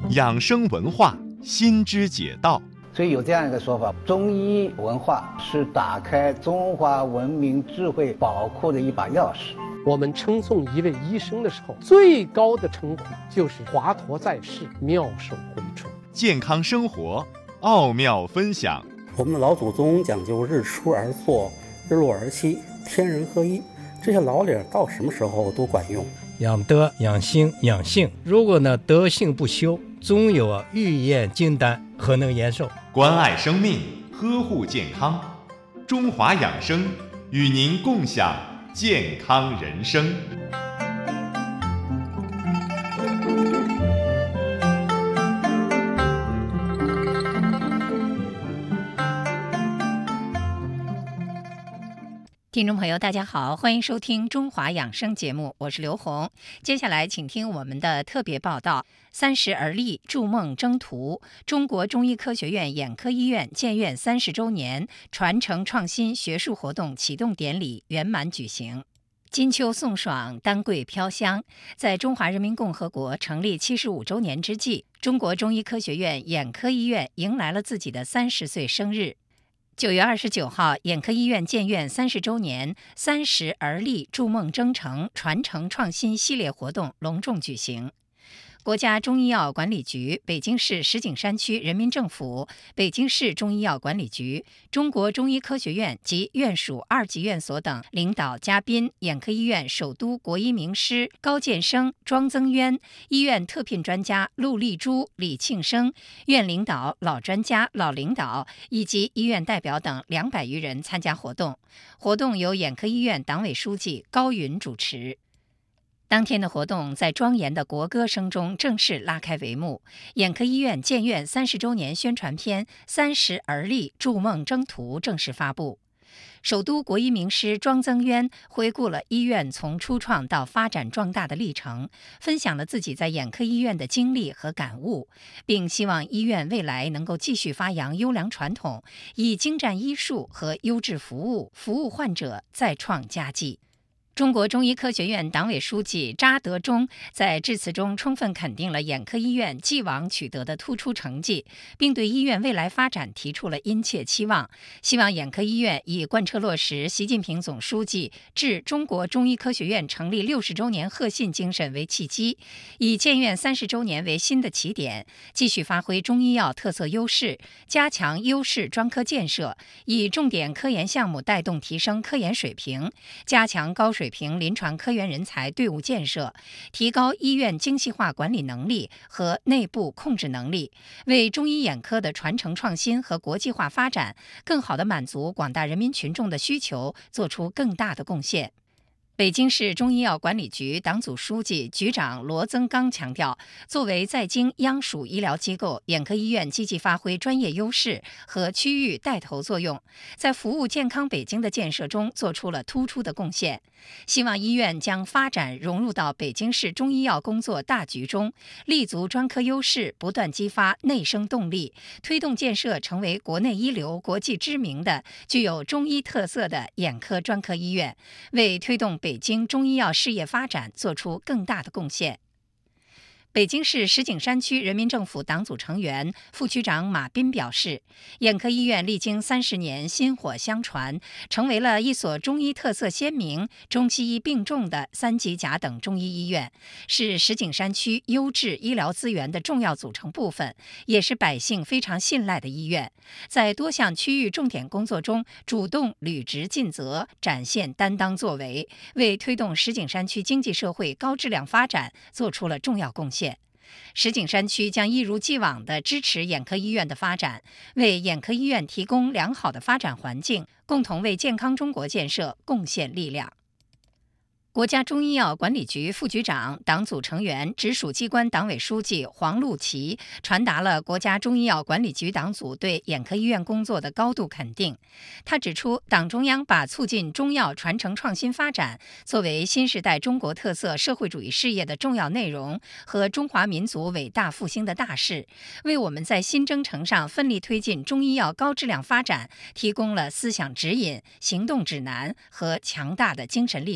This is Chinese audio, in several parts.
养生文化新知解道。 所以有这样一个说法，中医文化是打开中华文明智慧宝库的一把钥匙。 我们称颂一位医生的时候，最高的称呼就是华佗在世，妙手回春。 健康生活奥妙分享。 我们的老祖宗讲究日出而作，日落而息，天人合一，这些老理到什么时候都管用。 养德、养心、养性，如果德性不修，总有欲验金丹，何能延寿？ 关爱生命，呵护健康，中华养生与您共享健康人生。 听众朋友大家好，欢迎收听中华养生节目，我是刘红。接下来请听我们的特别报道：30而立，筑梦征途。中国中医科学院眼科医院建院30周年传承创新学术活动启动典礼圆满举行。金秋送爽，丹桂飘香。在中华人民共和国成立75周年之际，中国中医科学院眼科医院迎来了自己的30岁生日。9月29号，眼科医院建院30周年30而立筑梦征程传承创新系列活动隆重举行。国家中医药管理局、北京市石景山区人民政府、北京市中医药管理局、中国中医科学院及院属2级院所等领导嘉宾，眼科医院首都国医名师高建生、庄增渊，医院特聘专家陆丽珠、李庆生，院领导、老专家、老领导以及医院代表等200余人参加活动。活动由眼科医院党委书记高云主持。当天的活动在庄严的国歌声中正式拉开帷幕。眼科医院建院30周年宣传片30而立筑梦征途正式发布。首都国医名师庄增渊回顾了医院从初创到发展壮大的历程，分享了自己在眼科医院的经历和感悟，并希望医院未来能够继续发扬优良传统，以精湛医术和优质服务患者，再创佳绩。中国中医科学院党委书记查德忠在致辞中充分肯定了眼科医院既往取得的突出成绩，并对医院未来发展提出了殷切期望，希望眼科医院以贯彻落实习近平总书记致中国中医科学院成立60周年贺信精神为契机，以建院30周年为新的起点，继续发挥中医药特色优势，加强优势专科建设，以重点科研项目带动提升科研水平，加强高水平临床科研人才队伍建设，提高医院精细化管理能力和内部控制能力，为中医眼科的传承创新和国际化发展，更好地满足广大人民群众的需求，做出更大的贡献。北京市中医药管理局党组书记、局长罗增刚强调，作为在京央属医疗机构，眼科医院积极发挥专业优势和区域带头作用，在服务健康北京的建设中做出了突出的贡献。希望医院将发展融入到北京市中医药工作大局中，立足专科优势，不断激发内生动力，推动建设成为国内一流、国际知名的、具有中医特色的眼科专科医院，为推动北京中医药事业发展做出更大的贡献。北京市石景山区人民政府党组成员、副区长马斌表示，眼科医院历经30年薪火相传，成为了一所中医特色鲜明、中西医并重的3级甲等中医医院，是石景山区优质医疗资源的重要组成部分，也是百姓非常信赖的医院。在多项区域重点工作中主动履职尽责，展现担当作为，为推动石景山区经济社会高质量发展做出了重要贡献。石景山区将一如既往地支持眼科医院的发展，为眼科医院提供良好的发展环境，共同为健康中国建设贡献力量。国家中医药管理局副局长、党组成员、直属机关党委书记黄路奇传达了国家中医药管理局党组对眼科医院工作的高度肯定。他指出，党中央把促进中药传承创新发展作为新时代中国特色社会主义事业的重要内容和中华民族伟大复兴的大事，为我们在新征程上奋力推进中医药高质量发展提供了思想指引、行动指南和强大的精神力量。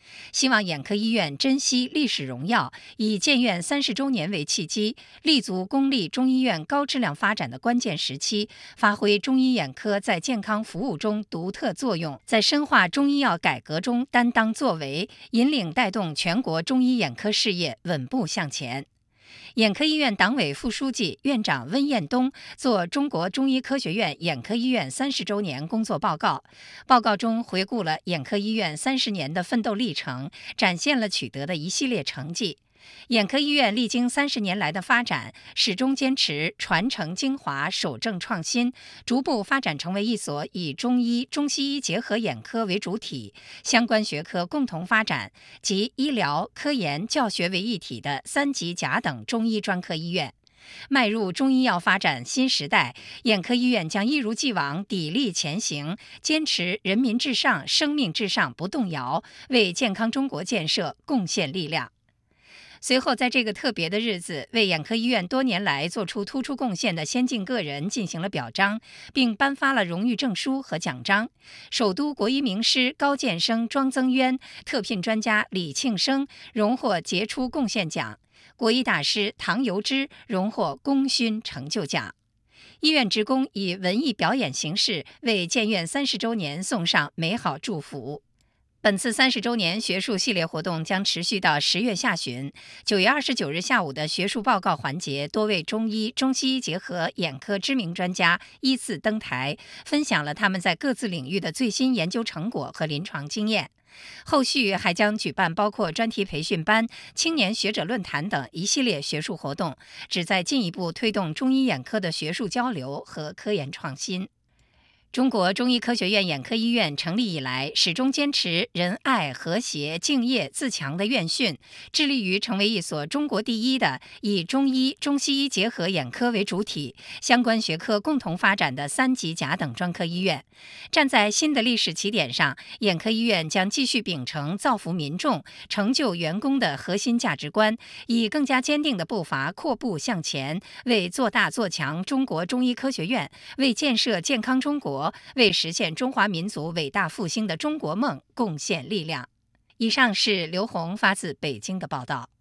希望眼科医院珍惜历史荣耀，以建院30周年为契机，立足公立中医院高质量发展的关键时期，发挥中医眼科在健康服务中独特作用，在深化中医药改革中担当作为，引领带动全国中医眼科事业稳步向前。眼科医院党委副书记、院长温彦东作中国中医科学院眼科医院30周年工作报告，报告中回顾了眼科医院30年的奋斗历程，展现了取得的一系列成绩。眼科医院历经30年来的发展，始终坚持传承精华、守正创新，逐步发展成为一所以中医、中西医结合眼科为主体，相关学科共同发展及医疗、科研、教学为一体的3级甲等中医专科医院。迈入中医药发展新时代，眼科医院将一如既往砥砺前行，坚持人民至上、生命至上不动摇，为健康中国建设贡献力量。随后，在这个特别的日子，为眼科医院多年来做出突出贡献的先进个人进行了表彰，并颁发了荣誉证书和奖章。首都国医名师高建生、庄增渊，特聘专家李庆生荣获杰出贡献奖，国医大师唐由之荣获功勋成就奖。医院职工以文艺表演形式为建院30周年送上美好祝福。本次30周年学术系列活动将持续到10月下旬。9月29日下午的学术报告环节，多位中医、中西医结合眼科知名专家依次登台，分享了他们在各自领域的最新研究成果和临床经验。后续还将举办包括专题培训班、青年学者论坛等一系列学术活动，旨在进一步推动中医眼科的学术交流和科研创新。中国中医科学院眼科医院成立以来，始终坚持仁爱、和谐、敬业、自强的院训，致力于成为一所中国第一的以中医、中西医结合眼科为主体、相关学科共同发展的3级甲等专科医院。站在新的历史起点上，眼科医院将继续秉承造福民众、成就员工的核心价值观，以更加坚定的步伐阔步向前，为做大做强中国中医科学院，为建设健康中国，为实现中华民族伟大复兴的中国梦贡献力量。以上是刘红发自北京的报道。